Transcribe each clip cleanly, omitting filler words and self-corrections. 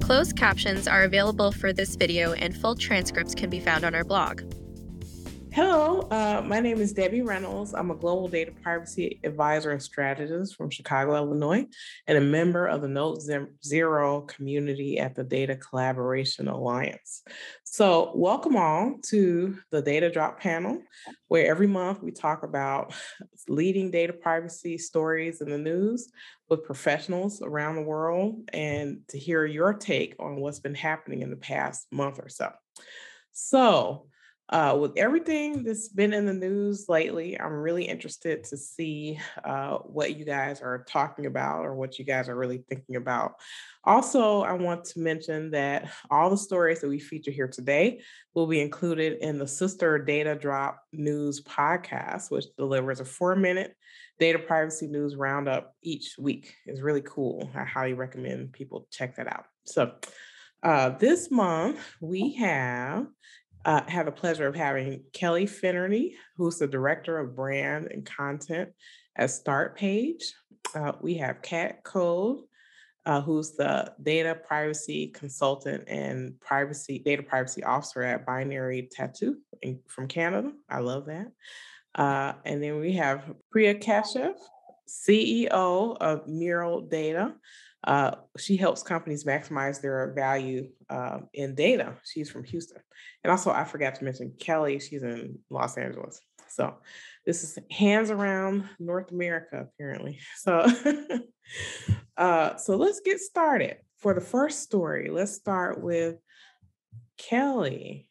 Closed captions are available for this video and full transcripts can be found on our blog. Hello, my name is Debbie Reynolds. I'm a global data privacy advisor and strategist from Chicago, Illinois, and a member of the Note Zero community at the Data Collaboration Alliance. So welcome all to the Data Drop panel, where every month we talk about leading data privacy stories in the news with professionals around the world and to hear your take on what's been happening in the past month or so. With everything that's been in the news lately, I'm really interested to see what you guys are talking about or what you guys are really thinking about. Also, I want to mention that all the stories that we feature here today will be included in the Sister Data Drop News podcast, which delivers a 4-minute data privacy news roundup each week. It's really cool. I highly recommend people check that out. So this month we have the pleasure of having Kelly Finnerty, who's the Director of Brand and Content at Startpage. We have Kat Code, who's the Data Privacy Consultant and Data Privacy Officer at Binary Tattoo from Canada. I love that. And then we have Priya Kashyap, CEO of Mural Data. She helps companies maximize their value in data. She's from Houston. And also, I forgot to mention Kelly, she's in Los Angeles. So this is hands around North America, apparently. So, so let's get started. For the first story, let's start with Kelly.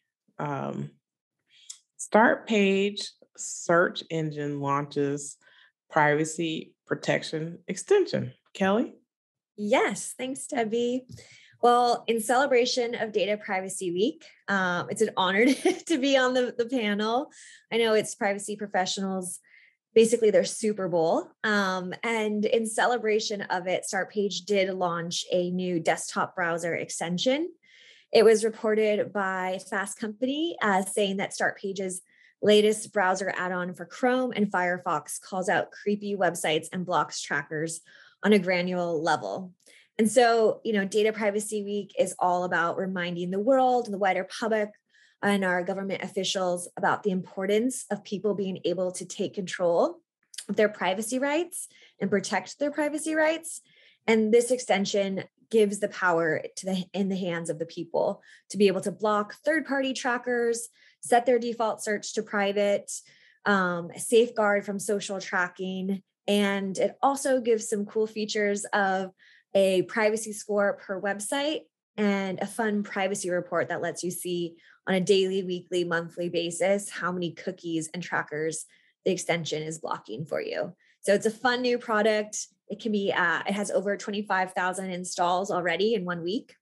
Startpage search engine launches privacy protection extension. Kelly? Yes, thanks, Debbie. Well, in celebration of Data Privacy Week, it's an honor to be on the panel. I know it's privacy professionals, basically their Super Bowl. And in celebration of it, Startpage did launch a new desktop browser extension. It was reported by Fast Company saying that Startpage's latest browser add-on for Chrome and Firefox calls out creepy websites and blocks trackers on a granular level. And so, Data Privacy Week is all about reminding the world and the wider public and our government officials about the importance of people being able to take control of their privacy rights and protect their privacy rights. And this extension gives the power in the hands of the people to be able to block third-party trackers, set their default search to private, safeguard from social tracking. And it also gives some cool features of a privacy score per website and a fun privacy report that lets you see on a daily, weekly, monthly basis how many cookies and trackers the extension is blocking for you. So it's a fun new product. It can be, it has over 25,000 installs already in 1 week.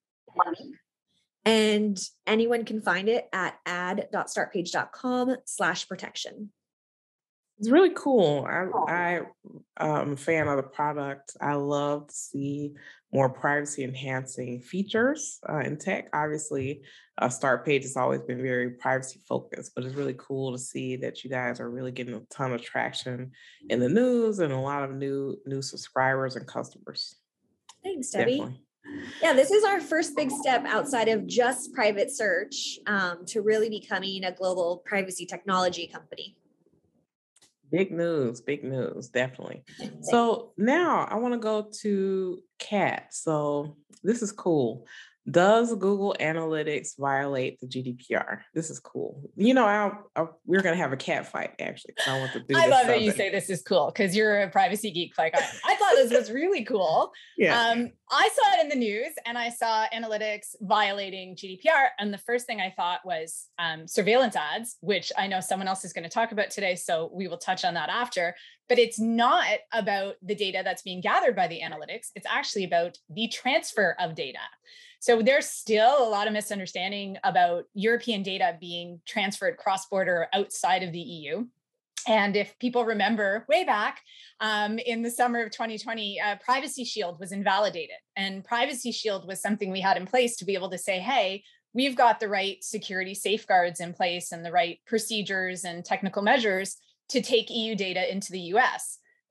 And anyone can find it at ad.startpage.com/protection. It's really cool. I'm a fan of the product. I love to see more privacy enhancing features in tech. Obviously, Startpage has always been very privacy focused, but it's really cool to see that you guys are really getting a ton of traction in the news and a lot of new subscribers and customers. Thanks, Debbie. Definitely. Yeah, this is our first big step outside of just private search to really becoming a global privacy technology company. Big news, definitely. So now I want to go to Kat. So this is cool. Does Google Analytics violate the GDPR? This is cool. We're going to have a cat fight, actually. I want to do I love that you say this is cool because you're a privacy geek like I am. I thought this was really cool. Yeah. I saw it in the news and I saw analytics violating GDPR. And the first thing I thought was surveillance ads, which I know someone else is going to talk about today. So we will touch on that after. But it's not about the data that's being gathered by the analytics. It's actually about the transfer of data. So there's still a lot of misunderstanding about European data being transferred cross-border outside of the EU. And if people remember way back in the summer of 2020, Privacy Shield was invalidated. And Privacy Shield was something we had in place to be able to say, hey, we've got the right security safeguards in place and the right procedures and technical measures to take EU data into the US.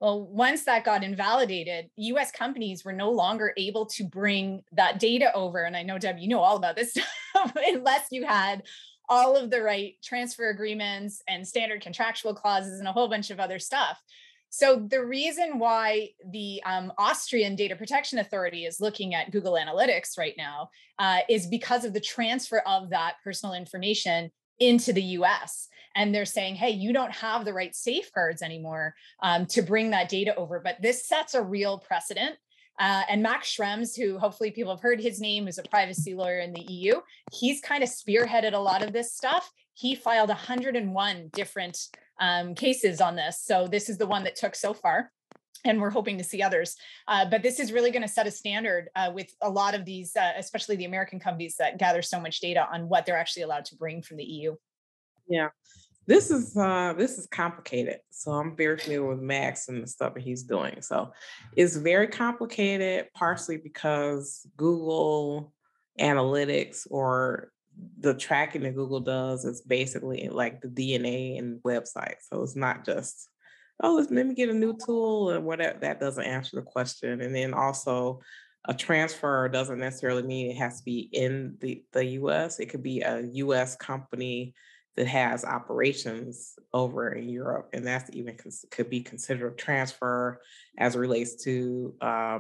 Well, once that got invalidated, US companies were no longer able to bring that data over. And I know, Deb, you know all about this stuff, unless you had all of the right transfer agreements and standard contractual clauses and a whole bunch of other stuff. So the reason why the Austrian Data Protection Authority is looking at Google Analytics right now is because of the transfer of that personal information into the US. And they're saying, hey, you don't have the right safeguards anymore to bring that data over. But this sets a real precedent. And Max Schrems, who hopefully people have heard his name, is a privacy lawyer in the EU. He's kind of spearheaded a lot of this stuff. He filed 101 different cases on this. So this is the one that took so far. And we're hoping to see others. But this is really going to set a standard with a lot of these, especially the American companies that gather so much data on what they're actually allowed to bring from the EU. Yeah. This is complicated. So I'm very familiar with Max and the stuff that he's doing. So it's very complicated, partially because Google Analytics, or the tracking that Google does, is basically like the DNA in websites. So it's not just, oh, let me get a new tool or whatever. That doesn't answer the question. And then also, a transfer doesn't necessarily mean it has to be in the US. It could be a US company that has operations over in Europe, and that's even could be considered a transfer as it relates to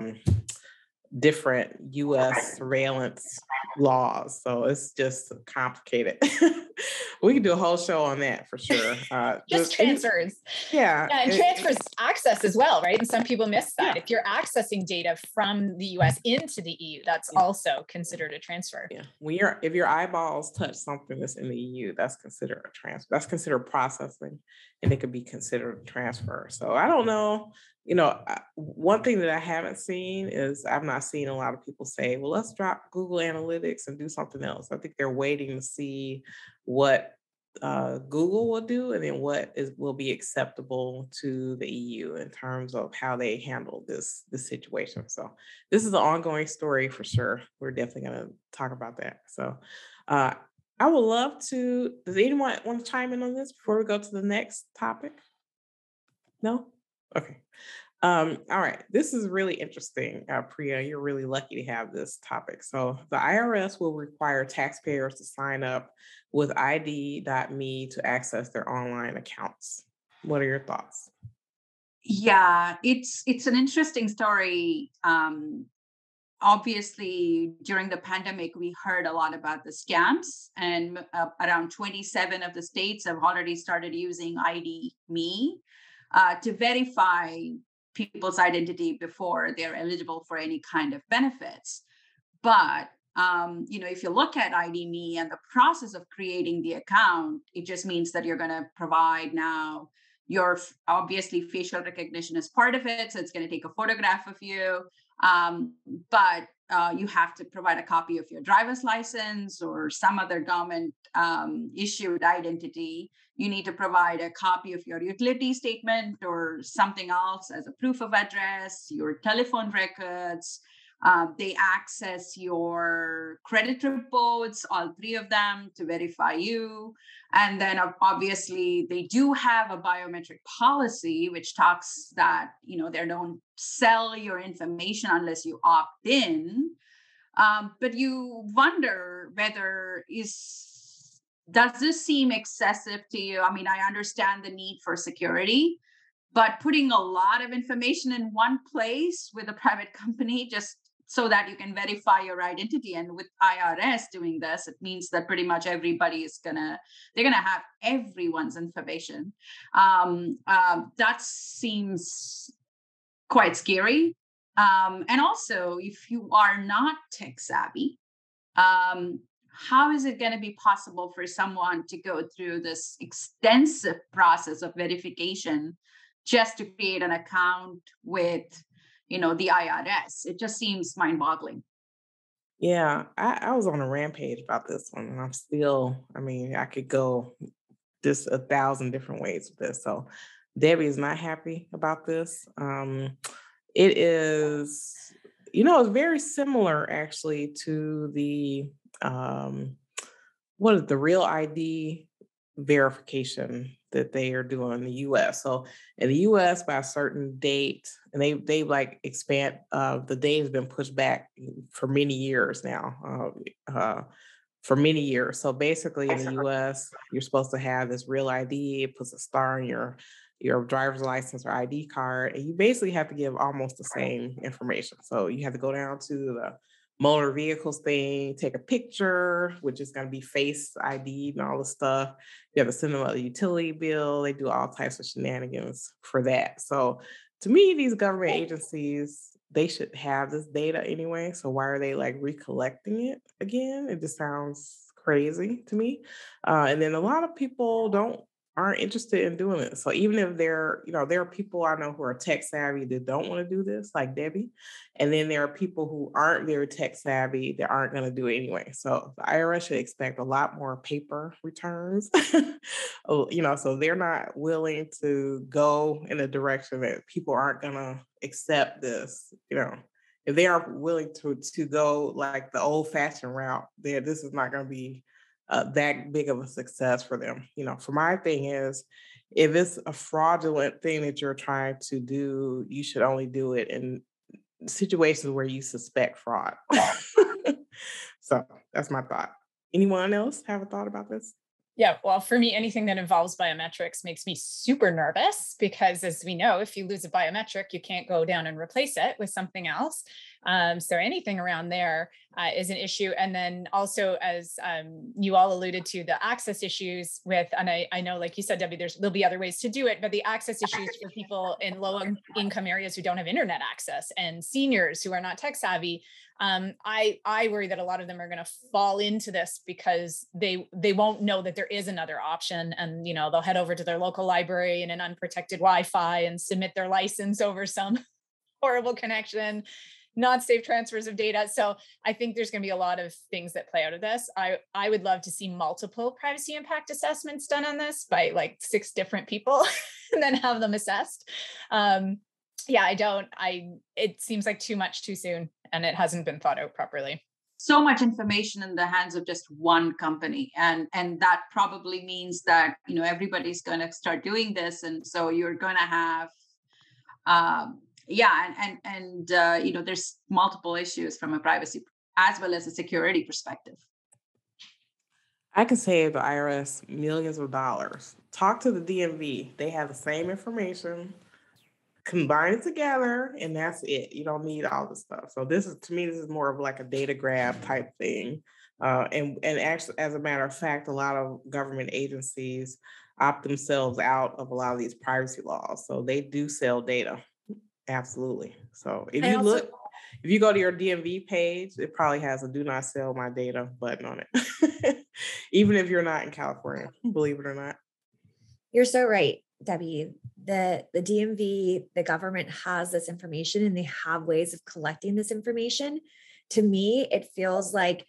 different US surveillance laws. So it's just complicated. We can do a whole show on that for sure. Just transfers. Yeah. Yeah, and transfers access as well, right? And some people miss that. Yeah. If you're accessing data from the US into the EU, that's also considered a transfer. Yeah. If your eyeballs touch something that's in the EU, that's considered a transfer. That's considered processing, and it could be considered a transfer. So I don't know. One thing that I haven't seen is, I've not seen a lot of people say, well, let's drop Google Analytics and do something else. I think they're waiting to see what Google will do, and then what will be acceptable to the EU in terms of how they handle this situation. So this is an ongoing story for sure. We're definitely going to talk about that. So I would love to. Does anyone want to chime in on this before we go to the next topic? No? Okay. All right. This is really interesting, Priya. You're really lucky to have this topic. So the IRS will require taxpayers to sign up with ID.me to access their online accounts. What are your thoughts? Yeah, it's an interesting story. Obviously, during the pandemic, we heard a lot about the scams, and around 27 of the states have already started using ID.me to verify people's identity before they're eligible for any kind of benefits. But if you look at ID.me and the process of creating the account, it just means that you're going to provide now your, obviously, facial recognition is part of it. So it's going to take a photograph of you. But you have to provide a copy of your driver's license or some other government issued identity. You need to provide a copy of your utility statement or something else as a proof of address, your telephone records. They access your credit reports, all three of them, to verify you. And then obviously they do have a biometric policy, which talks that, they don't sell your information unless you opt in. But you wonder does this seem excessive to you? I mean, I understand the need for security, but putting a lot of information in one place with a private company just so that you can verify your identity, and with IRS doing this, it means that pretty much everybody they're gonna have everyone's information. That seems quite scary. And also, if you are not tech savvy, how is it going to be possible for someone to go through this extensive process of verification just to create an account with, the IRS? It just seems mind-boggling. Yeah, I was on a rampage about this one, and I could go just 1,000 different ways with this. So Debbie is not happy about this. It is, it's very similar actually to the Real ID verification that they are doing in the US. So in the US by a certain date, and they like expand, the date has been pushed back for many years now. For many years. So basically in the US, you're supposed to have this real ID, it puts a star on your driver's license or ID card, and you basically have to give almost the same information. So you have to go down to the motor vehicles thing, take a picture, which is going to be face ID and all the stuff. You have to send them a utility bill. They do all types of shenanigans for that. So to me, these government agencies, they should have this data anyway. So why are they like recollecting it again? It just sounds crazy to me. And then a lot of people aren't interested in doing it. So even if there are people I know who are tech savvy that don't want to do this, like Debbie, and then there are people who aren't very tech savvy that aren't going to do it anyway. So the IRS should expect a lot more paper returns. So they're not willing to go in a direction that people aren't going to accept this. If they are willing to go like the old fashioned route, then this is not going to be that big of a success for them. For my thing is, if it's a fraudulent thing that you're trying to do, you should only do it in situations where you suspect fraud. So that's my thought. Anyone else have a thought about this? Yeah, well, for me, anything that involves biometrics makes me super nervous because, as we know, if you lose a biometric, you can't go down and replace it with something else. So anything around there is an issue. And then also, as you all alluded to, the access issues with, and I know, like you said, Debbie, there'll be other ways to do it, but the access issues for people in low income areas who don't have internet access and seniors who are not tech savvy. I worry that a lot of them are going to fall into this because they won't know that there is another option, and they'll head over to their local library in an unprotected Wi-Fi and submit their license over some horrible connection, not safe transfers of data. So I think there's going to be a lot of things that play out of this. I would love to see multiple privacy impact assessments done on this by like 6 different people and then have them assessed. It seems like too much too soon, and it hasn't been thought out properly. So much information in the hands of just one company, and that probably means that everybody's going to start doing this, and so you're going to have there's multiple issues from a privacy as well as a security perspective. I can save the IRS millions of dollars. Talk to the DMV. They have the same information. Combine it together, and that's it. You don't need all this stuff. So this is more of like a data grab type thing. And actually, as a matter of fact, a lot of government agencies opt themselves out of a lot of these privacy laws. So they do sell data. Absolutely. So if you go to your DMV page, it probably has a "Do Not Sell My Data" button on it. Even if you're not in California, believe it or not. You're so right, Debbie. The DMV, the government has this information and they have ways of collecting this information. To me, it feels like,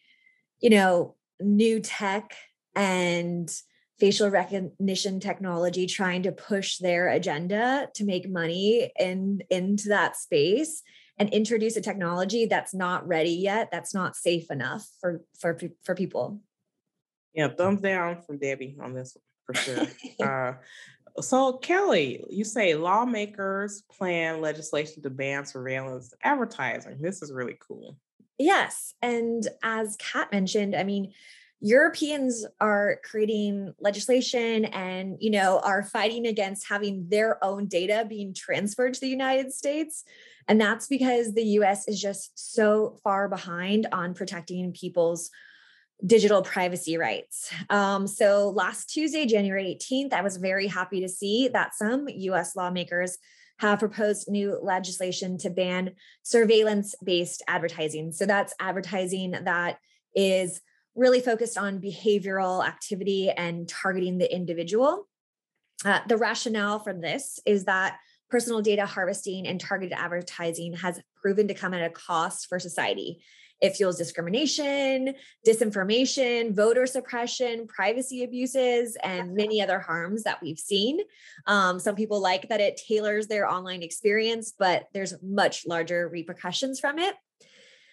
new tech and facial recognition technology trying to push their agenda to make money into that space and introduce a technology that's not ready yet, that's not safe enough for people. Yeah, thumbs down from Debbie on this one, for sure. So Kelly, you say lawmakers plan legislation to ban surveillance advertising. This is really cool. Yes. And as Kat mentioned, Europeans are creating legislation and, are fighting against having their own data being transferred to the United States. And that's because the US is just so far behind on protecting people's digital privacy rights. So last Tuesday, January 18th, I was very happy to see that some US lawmakers have proposed new legislation to ban surveillance-based advertising. So that's advertising that is really focused on behavioral activity and targeting the individual. The rationale for this is that personal data harvesting and targeted advertising has proven to come at a cost for society. It fuels discrimination, disinformation, voter suppression, privacy abuses, and many other harms that we've seen. Some people like that it tailors their online experience, but there's much larger repercussions from it.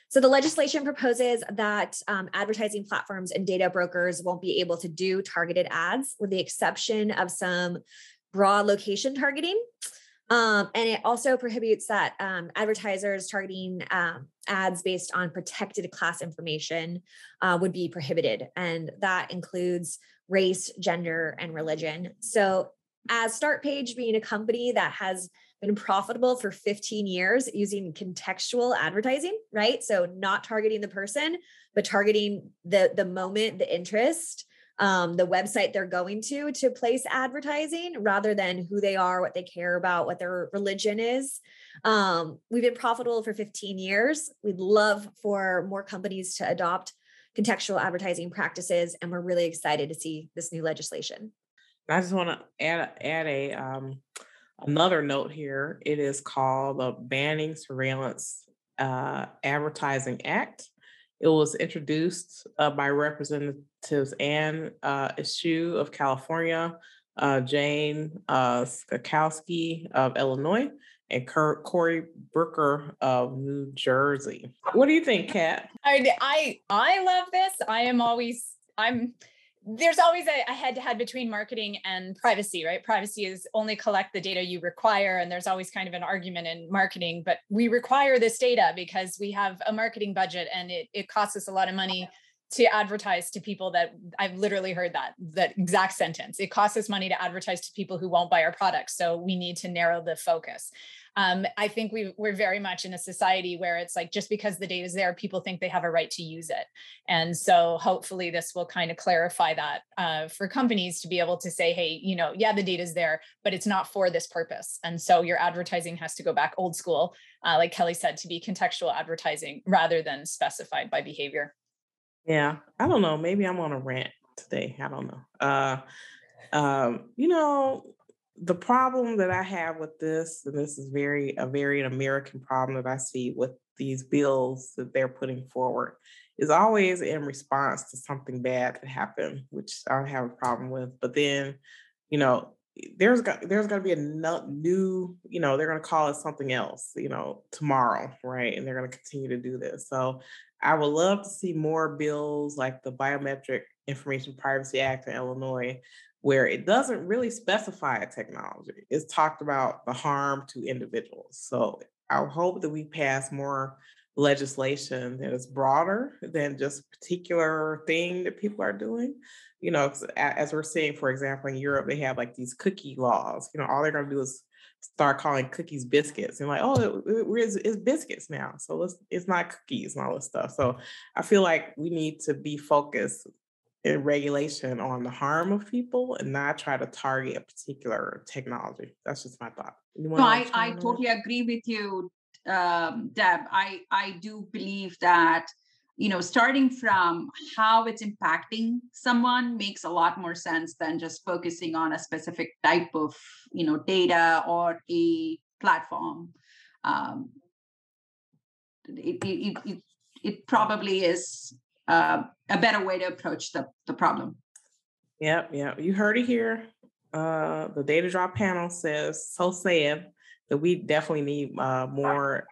So the legislation proposes that advertising platforms and data brokers won't be able to do targeted ads, with the exception of some broad location targeting. And it also prohibits that advertisers targeting ads based on protected class information would be prohibited. And that includes race, gender, and religion. So as StartPage, being a company that has been profitable for 15 years using contextual advertising, right? So not targeting the person, but targeting the moment, the interest, the website they're going to place advertising rather than who they are, what they care about, what their religion is. We've been profitable for 15 years. We'd love for more companies to adopt contextual advertising practices, and we're really excited to see this new legislation. I just want to add another note here. It is called the Banning Surveillance Advertising Act. It was introduced by Representatives Ann Eshoo of California, Jane Skakowski of Illinois, and Cory Booker of New Jersey. What do you think, Kat? I love this. There's always a head-to-head between marketing and privacy, right? Privacy is only collect the data you require, and there's always kind of an argument in marketing, but we require this data because we have a marketing budget and it costs us a lot of money to advertise to people that I've literally heard that exact sentence. It costs us money to advertise to people who won't buy our products. So we need to narrow the focus. I think we're very much in a society where it's like, just because the data is there, people think they have a right to use it. And so hopefully this will kind of clarify that for companies to be able to say, hey, yeah, the data is there, but it's not for this purpose. And so your advertising has to go back old school, like Kelly said, to be contextual advertising rather than specified by behavior. Yeah, I don't know. Maybe I'm on a rant today. I don't know. The problem that I have with this, and this is a very American problem that I see with these bills that they're putting forward, is always in response to something bad that happened, which I don't have a problem with. But then, there's going to be a new, they're going to call it something else, tomorrow, right? And they're going to continue to do this. So I would love to see more bills like the Biometric Information Privacy Act in Illinois, where it doesn't really specify a technology. It's talked about the harm to individuals. So I hope that we pass more legislation that is broader than just a particular thing that people are doing. As we're seeing, for example, in Europe, they have like these cookie laws. All they're going to do is start calling cookies biscuits and like, oh, it's biscuits now. So it's not cookies and all this stuff. So I feel like we need to be focused in regulation on the harm of people and not try to target a particular technology. That's just my thought. No, I totally agree with you, Deb. I do believe that, starting from how it's impacting someone makes a lot more sense than just focusing on a specific type of, data or a platform. It probably is a better way to approach the problem. Yep. You heard it here. The Data Drop panel says that we definitely need more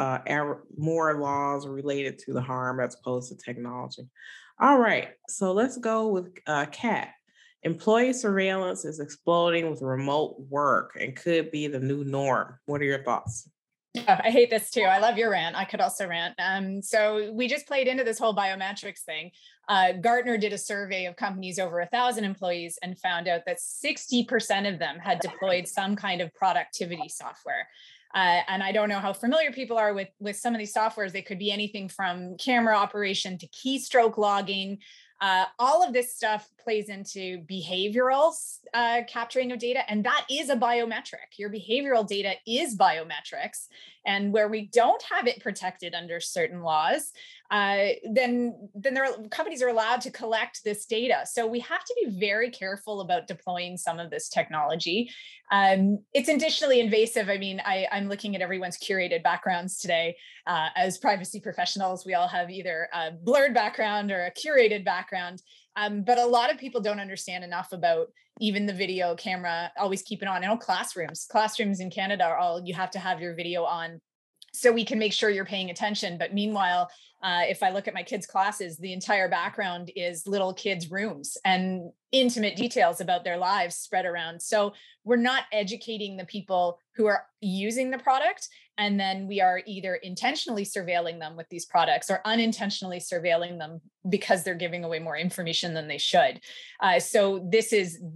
laws related to the harm as opposed to technology. All right, so let's go with Kat. Employee surveillance is exploding with remote work and could be the new norm. What are your thoughts? Oh, I hate this too. I love your rant. I could also rant. So we just played into this whole biometrics thing. Gartner did a survey of companies over 1,000 employees and found out that 60% of them had deployed some kind of productivity software. And I don't know how familiar people are with some of these softwares. They could be anything from camera operation to keystroke logging. All of this stuff plays into behavioral capturing of data, and that is a biometric. Your behavioral data is biometrics, and where we don't have it protected under certain laws, then companies are allowed to collect this data. So we have to be very careful about deploying some of this technology. It's additionally invasive. I mean, I'm looking at everyone's curated backgrounds today. As privacy professionals, we all have either a blurred background or a curated background. But a lot of people don't understand enough about even the video camera, always keep it on. Classrooms in Canada are all, you have to have your video on so we can make sure you're paying attention. But meanwhile, if I look at my kids' classes, the entire background is little kids' rooms and intimate details about their lives spread around. So we're not educating the people who are using the product. And then we are either intentionally surveilling them with these products or unintentionally surveilling them because they're giving away more information than they should. So this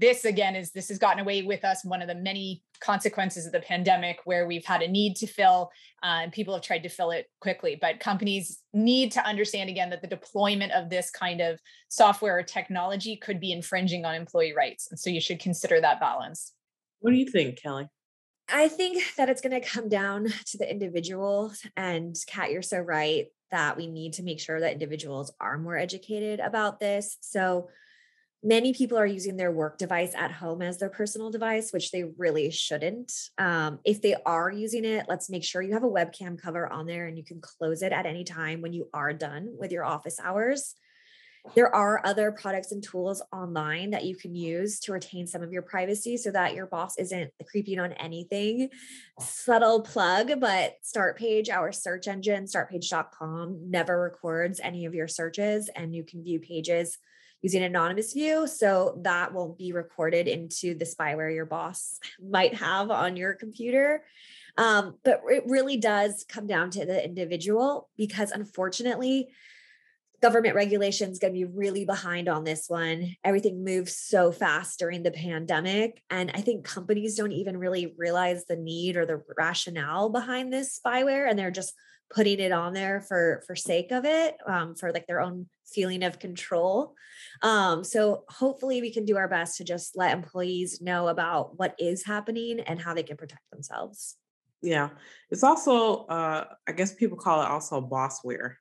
has gotten away with us. One of the many consequences of the pandemic where we've had a need to fill and people have tried to fill it quickly. But companies need to understand again that the deployment of this kind of software or technology could be infringing on employee rights. And so you should consider that balance. What do you think, Kelly? I think that it's going to come down to the individual. And Kat, you're so right that we need to make sure that individuals are more educated about this. So many people are using their work device at home as their personal device, which they really shouldn't. If they are using it, let's make sure you have a webcam cover on there and you can close it at any time when you are done with your office hours. There are other products and tools online that you can use to retain some of your privacy so that your boss isn't creeping on anything. Subtle plug, but Startpage, our search engine, startpage.com, never records any of your searches, and you can view pages using anonymous view. So that won't be recorded into the spyware your boss might have on your computer. But it really does come down to the individual because unfortunately, government regulation is going to be really behind on this one. Everything moves so fast during the pandemic. And I think companies don't even really realize the need or the rationale behind this spyware. And they're just putting it on there for sake of it, for like their own feeling of control. So hopefully we can do our best to just let employees know about what is happening and how they can protect themselves. Yeah. It's also, I guess people call it also bossware.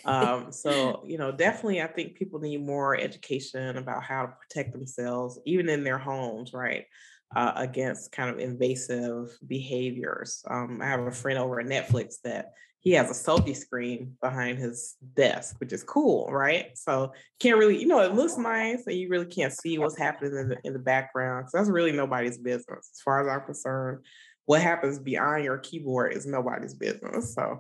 So, definitely I think people need more education about how to protect themselves, even in their homes, right? Against kind of invasive behaviors. I have a friend over at Netflix that he has a selfie screen behind his desk, which is cool, right? So you can't really, it looks nice and you really can't see what's happening in the background. So that's really nobody's business. As far as I'm concerned, what happens behind your keyboard is nobody's business. So,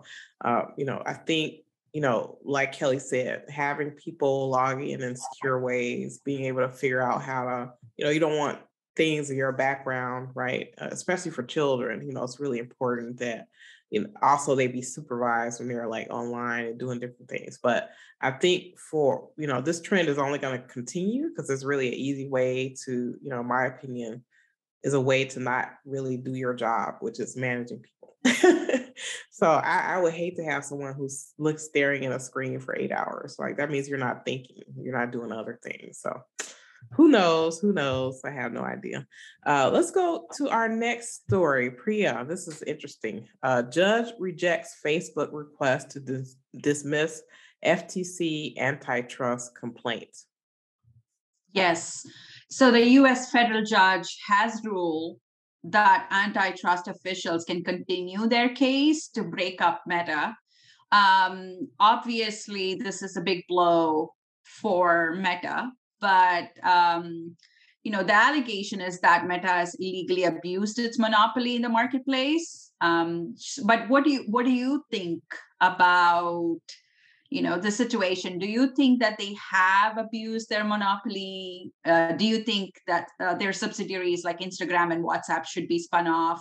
I think, like Kelly said, having people log in secure ways, being able to figure out how to, you don't want things in your background, right? Especially for children, it's really important that, also they be supervised when they're like online and doing different things. But I think for, this trend is only going to continue because it's really an easy way to, in my opinion, is a way to not really do your job, which is managing people. So I would hate to have someone who's staring at a screen for 8 hours. Like that means you're not thinking, you're not doing other things. So who knows? Who knows? I have no idea. Let's go to our next story. Priya, this is interesting. Judge rejects Facebook request to dismiss FTC antitrust complaint. Yes. So the US federal judge has ruled that antitrust officials can continue their case to break up Meta. Obviously, this is a big blow for Meta, but the allegation is that Meta has illegally abused its monopoly in the marketplace. But what do you think about the situation? Do you think that they have abused their monopoly? Do you think that their subsidiaries like Instagram and WhatsApp should be spun off?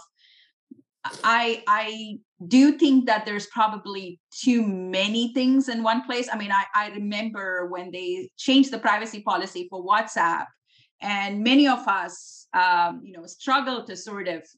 I do think that there's probably too many things in one place. I mean, I remember when they changed the privacy policy for WhatsApp, and many of us, struggle to sort of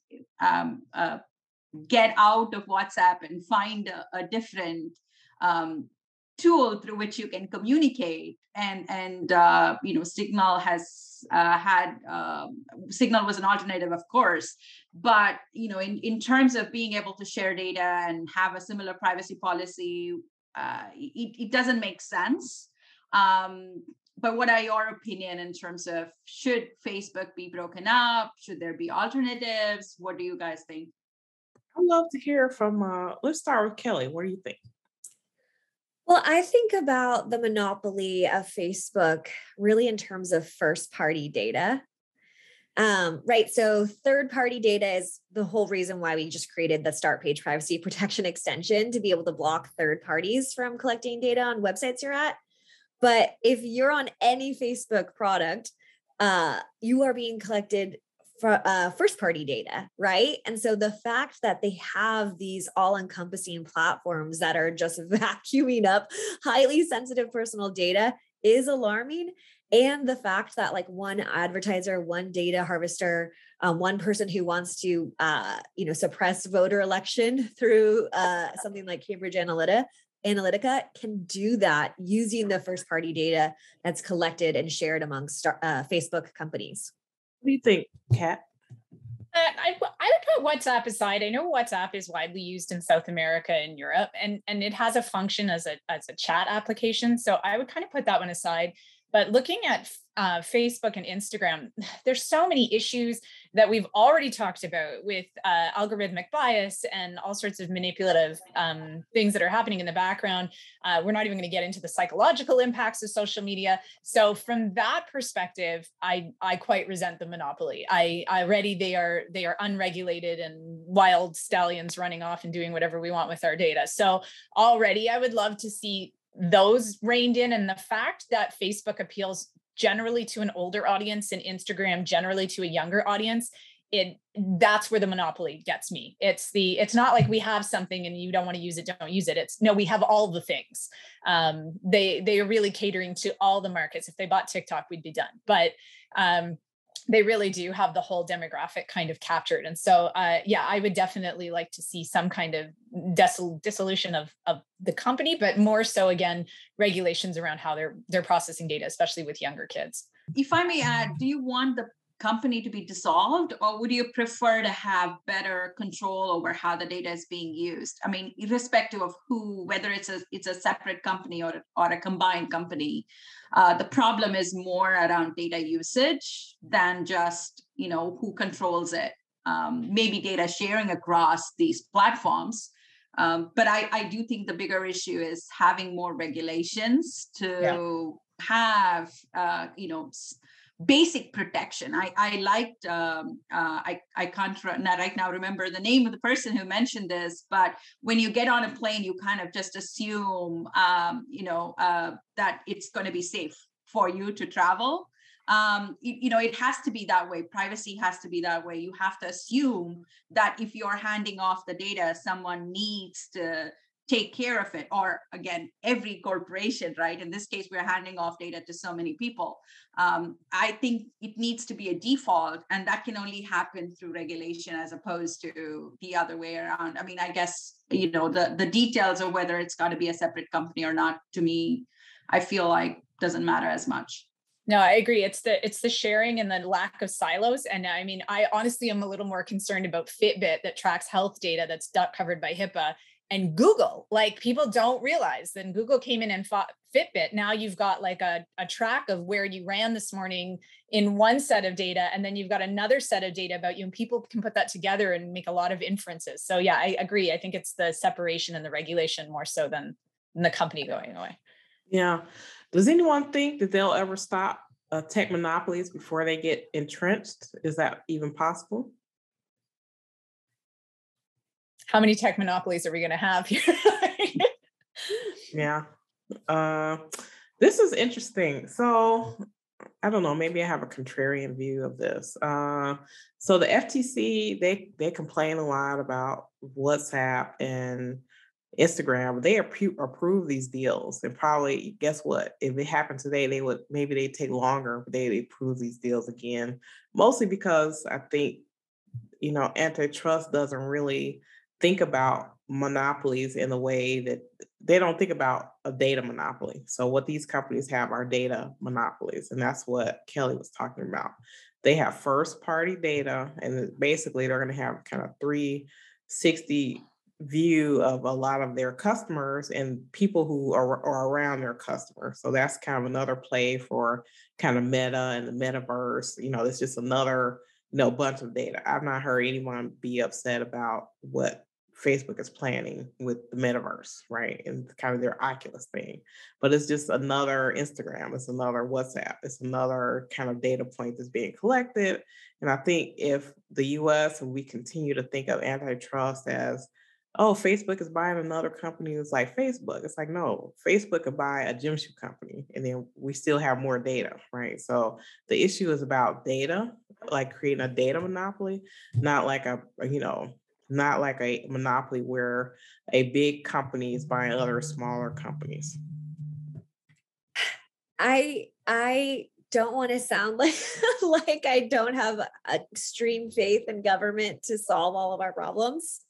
get out of WhatsApp and find a different tool through which you can communicate. And Signal has Signal was an alternative, of course, but in terms of being able to share data and have a similar privacy policy, it doesn't make sense. But what are your opinion in terms of should Facebook be broken up? Should there be alternatives? What do you guys think? I'd love to hear from, let's start with Kelly. What do you think? Well, I think about the monopoly of Facebook really in terms of first party data. Right. So third-party data is the whole reason why we just created the Start Page Privacy Protection extension to be able to block third parties from collecting data on websites you're at. But if you're on any Facebook product, you are being collected for first-party data, right? And so the fact that they have these all-encompassing platforms that are just vacuuming up highly sensitive personal data is alarming. And the fact that like one advertiser, one data harvester, one person who wants to, suppress voter election through something like Cambridge Analytica can do that using the first party data that's collected and shared amongst Facebook companies. What do you think, Kat? I would put WhatsApp aside. I know WhatsApp is widely used in South America and Europe, and it has a function as a chat application. So I would kind of put that one aside. But looking at Facebook and Instagram, there's so many issues that we've already talked about with algorithmic bias and all sorts of manipulative things that are happening in the background. We're not even going to get into the psychological impacts of social media. So from that perspective, I quite resent the monopoly. I already they are unregulated and wild stallions running off and doing whatever we want with our data. So already I would love to see those reined in, and the fact that Facebook appeals generally to an older audience and Instagram generally to a younger audience, that's where the monopoly gets me. It's not like we have something and you don't want to use it, don't use it. It's no, we have all the things. They are really catering to all the markets. If they bought TikTok, we'd be done. But they really do have the whole demographic kind of captured. And so, I would definitely like to see some kind of dissolution of the company, but more so, again, regulations around how they're processing data, especially with younger kids. If I may add, do you want the company to be dissolved, or would you prefer to have better control over how the data is being used? I mean, irrespective of whether it's a separate company or a combined company, the problem is more around data usage than just who controls it. Maybe data sharing across these platforms. But I do think the bigger issue is having more regulations to have basic protection. I liked, I can't right now remember the name of the person who mentioned this, but when you get on a plane, you kind of just assume, that it's going to be safe for you to travel. It has to be that way. Privacy has to be that way. You have to assume that if you're handing off the data, someone needs to take care of it, or again, every corporation, right? In this case, we're handing off data to so many people. I think it needs to be a default, and that can only happen through regulation as opposed to the other way around. I mean, I guess, the details of whether it's got to be a separate company or not, to me, I feel like doesn't matter as much. No, I agree. It's the sharing and the lack of silos. And I mean, I honestly am a little more concerned about Fitbit that tracks health data that's not covered by HIPAA. And Google, like, people don't realize that Google came in and fought Fitbit. Now you've got like a track of where you ran this morning in one set of data, and then you've got another set of data about you, and people can put that together and make a lot of inferences. So yeah, I agree. I think it's the separation and the regulation more so than the company going away. Yeah. Does anyone think that they'll ever stop tech monopolies before they get entrenched? Is that even possible? How many tech monopolies are we going to have here? Yeah. This is interesting. So I don't know, maybe I have a contrarian view of this. So the FTC, they complain a lot about WhatsApp and Instagram. They approve these deals, and probably, guess what? If it happened today, they'd take longer, but they approve these deals again, mostly because I think, antitrust doesn't really think about monopolies in the way that they don't think about a data monopoly. So what these companies have are data monopolies, and that's what Kelly was talking about. They have first party data, and basically they're going to have kind of 360 view of a lot of their customers and people who are around their customers. So that's kind of another play for kind of Meta and the metaverse. It's just another bunch of data. I've not heard anyone be upset about what Facebook is planning with the metaverse, right? And kind of their Oculus thing. But it's just another Instagram, it's another WhatsApp, it's another kind of data point that's being collected. And I think if the US and we continue to think of antitrust as, oh, Facebook is buying another company that's like Facebook. It's like, no, Facebook could buy a gym shoe company and then we still have more data, right? So the issue is about data, like creating a data monopoly, not like not like a monopoly where a big company is buying other smaller companies. I don't want to sound like like I don't have extreme faith in government to solve all of our problems.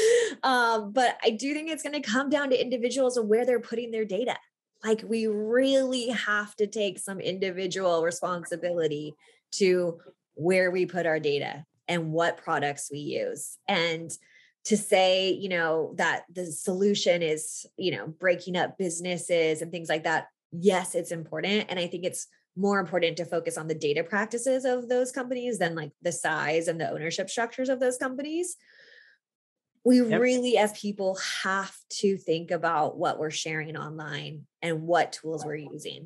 But I do think it's going to come down to individuals and where they're putting their data. Like we really have to take some individual responsibility to where we put our data and what products we use. And to say, that the solution is, breaking up businesses and things like that. Yes, it's important. And I think it's more important to focus on the data practices of those companies than like the size and the ownership structures of those companies. We really, as people, have to think about what we're sharing online and what tools we're using.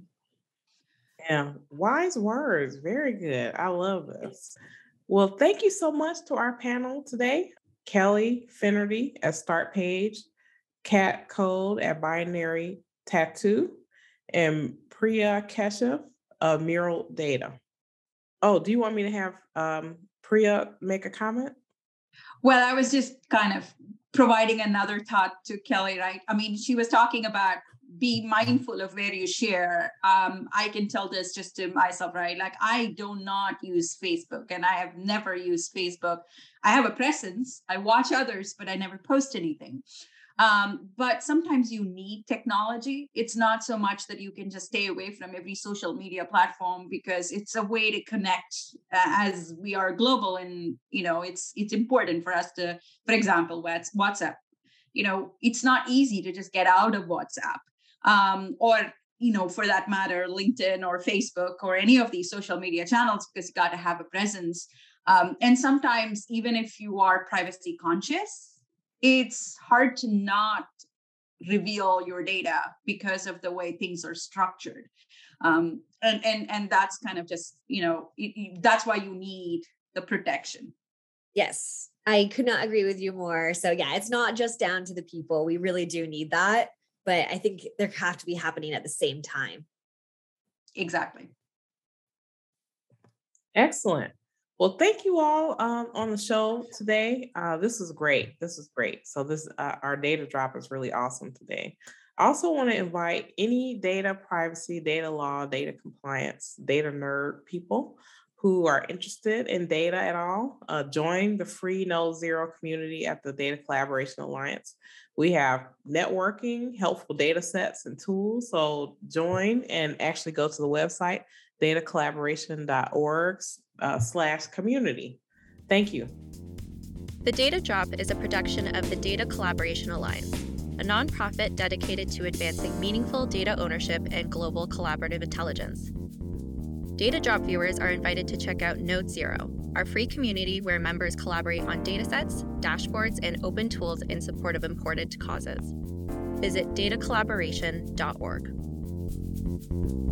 Yeah, wise words. Very good. I love this. Well, thank you so much to our panel today. Kelly Finnerty at Startpage, Kat Code at Binary Tattoo, and Priya Keshav of Mural Data. Oh, do you want me to have Priya make a comment? Well, I was just kind of providing another thought to Kelly, right? I mean, she was talking about be mindful of where you share. I can tell this just to myself, right? Like I do not use Facebook and I have never used Facebook. I have a presence. I watch others, but I never post anything. But sometimes you need technology. It's not so much that you can just stay away from every social media platform because it's a way to connect as we are global. And, it's important for us to, for example, WhatsApp, it's not easy to just get out of WhatsApp. Or, for that matter, LinkedIn or Facebook or any of these social media channels, because you got to have a presence. And sometimes, even if you are privacy conscious, it's hard to not reveal your data because of the way things are structured. And that's kind of just, that's why you need the protection. Yes, I could not agree with you more. So yeah, it's not just down to the people. We really do need that. But I think there have to be happening at the same time. Exactly. Excellent. Well, thank you all on the show today. This is great. This is great. So our data drop is really awesome today. I also want to invite any data privacy, data law, data compliance, data nerd people who are interested in data at all. Join the free No Zero community at the Data Collaboration Alliance. We have networking, helpful data sets and tools. So join and actually go to the website, datacollaboration.org/community. Thank you. The Data Drop is a production of the Data Collaboration Alliance, a nonprofit dedicated to advancing meaningful data ownership and global collaborative intelligence. Data Drop viewers are invited to check out Node Zero, our free community where members collaborate on datasets, dashboards, and open tools in support of important causes. Visit datacollaboration.org.